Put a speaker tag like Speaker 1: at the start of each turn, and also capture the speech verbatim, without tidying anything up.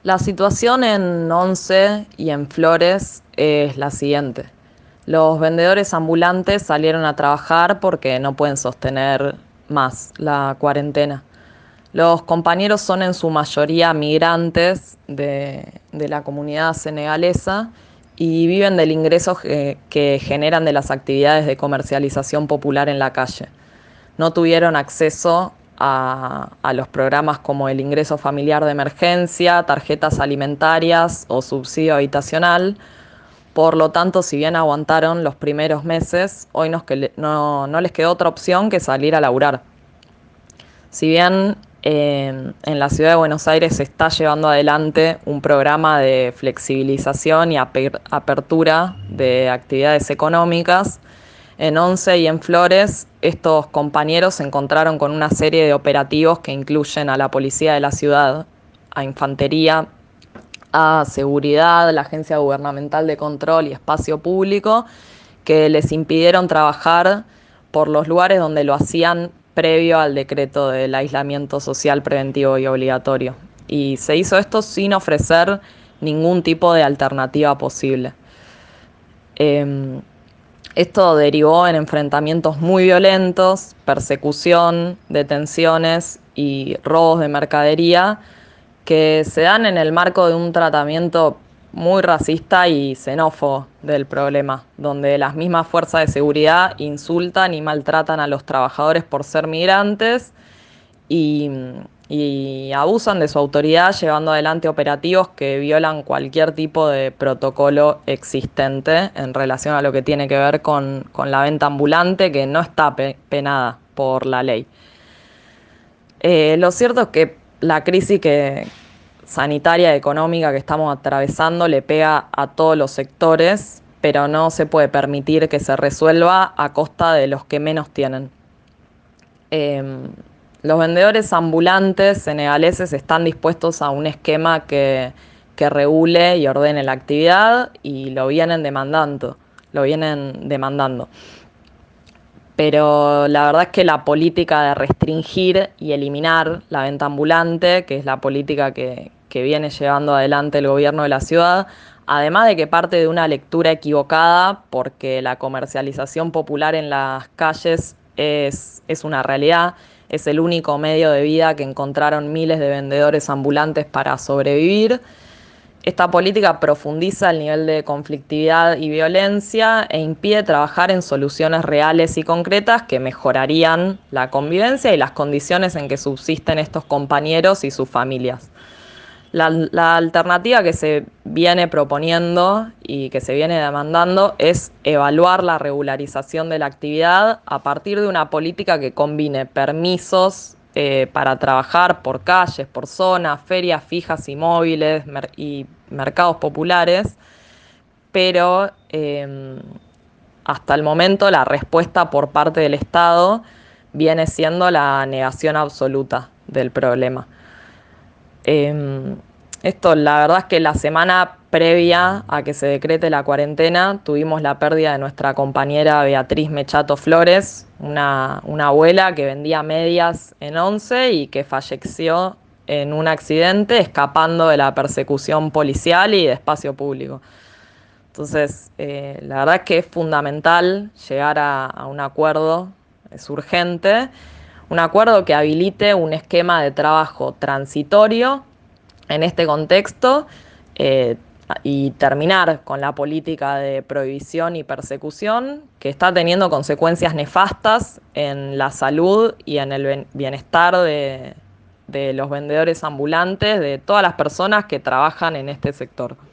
Speaker 1: La situación en Once y en Flores es la siguiente. Los vendedores ambulantes salieron a trabajar porque no pueden sostener más la cuarentena. Los compañeros son en su mayoría migrantes de, de la comunidad senegalesa y viven del ingreso que, que generan de las actividades de comercialización popular en la calle. No tuvieron acceso a, a los programas como el ingreso familiar de emergencia, tarjetas alimentarias o subsidio habitacional. Por lo tanto, si bien aguantaron los primeros meses, hoy nos que, no, no les quedó otra opción que salir a laburar. Si bien eh, en la ciudad de Buenos Aires se está llevando adelante un programa de flexibilización y aper apertura de actividades económicas, en Once y en Flores estos compañeros se encontraron con una serie de operativos que incluyen a la policía de la ciudad, a infantería, a seguridad, la Agencia Gubernamental de Control y Espacio Público, que les impidieron trabajar por los lugares donde lo hacían previo al decreto del aislamiento social preventivo y obligatorio. Y se hizo esto sin ofrecer ningún tipo de alternativa posible. Eh, Esto derivó en enfrentamientos muy violentos, persecución, detenciones y robos de mercadería que se dan en el marco de un tratamiento muy racista y xenófobo del problema, donde las mismas fuerzas de seguridad insultan y maltratan a los trabajadores por ser migrantes y, y abusan de su autoridad llevando adelante operativos que violan cualquier tipo de protocolo existente en relación a lo que tiene que ver con, con la venta ambulante, que no está pe penada por la ley. Eh, lo cierto es que la crisis que, sanitaria y económica que estamos atravesando le pega a todos los sectores, pero no se puede permitir que se resuelva a costa de los que menos tienen. Eh, los vendedores ambulantes senegaleses están dispuestos a un esquema que, que regule y ordene la actividad y lo vienen demandando, lo vienen demandando. Pero la verdad es que la política de restringir y eliminar la venta ambulante, que es la política que, que viene llevando adelante el gobierno de la ciudad, además de que parte de una lectura equivocada, porque la comercialización popular en las calles es, es una realidad, es el único medio de vida que encontraron miles de vendedores ambulantes para sobrevivir. Esta política profundiza el nivel de conflictividad y violencia e impide trabajar en soluciones reales y concretas que mejorarían la convivencia y las condiciones en que subsisten estos compañeros y sus familias. La, la alternativa que se viene proponiendo y que se viene demandando es evaluar la regularización de la actividad a partir de una política que combine permisos eh, para trabajar por calles, por zonas, ferias fijas y móviles mer y mercados populares, pero eh, hasta el momento la respuesta por parte del Estado viene siendo la negación absoluta del problema. Eh, Esto, la verdad es que la semana previa a que se decrete la cuarentena tuvimos la pérdida de nuestra compañera Beatriz Mechato Flores, una, una abuela que vendía medias en Once y que falleció en un accidente escapando de la persecución policial y de espacio público. Entonces, eh, la verdad es que es fundamental llegar a, a un acuerdo, es urgente, un acuerdo que habilite un esquema de trabajo transitorio en este contexto eh, y terminar con la política de prohibición y persecución que está teniendo consecuencias nefastas en la salud y en el bienestar de, de los vendedores ambulantes, de todas las personas que trabajan en este sector.